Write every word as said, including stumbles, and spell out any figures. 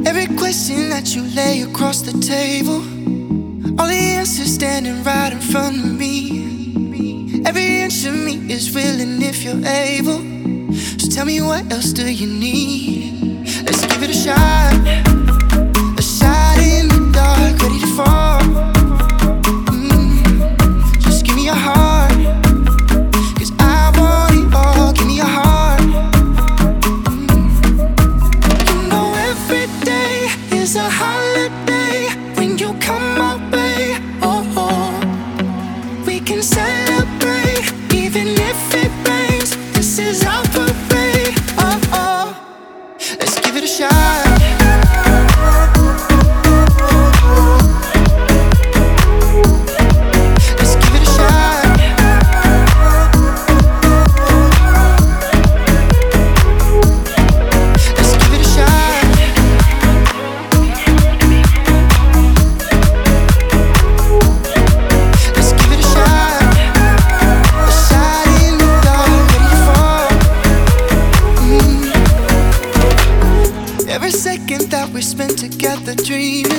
Every question that you lay across the table, all the answers standing right in front of me. Every inch of me is willing if you're able. So tell me, what else do you need? Let's give it a shot. A shot in the dark, ready to fall. mm. Just give me your heart, 'cause I want it all. Give me your heart. mm. You know every day is a holiday when you come my way. Oh, oh. We can celebrate even if it rains. This is our parade. Oh, oh. Let's give it a shot. Let's give it a shot. Let's give it a shot. Let's give it a shot. A shot in the dark, ready to fall. mm. Every second that we spend together dreaming,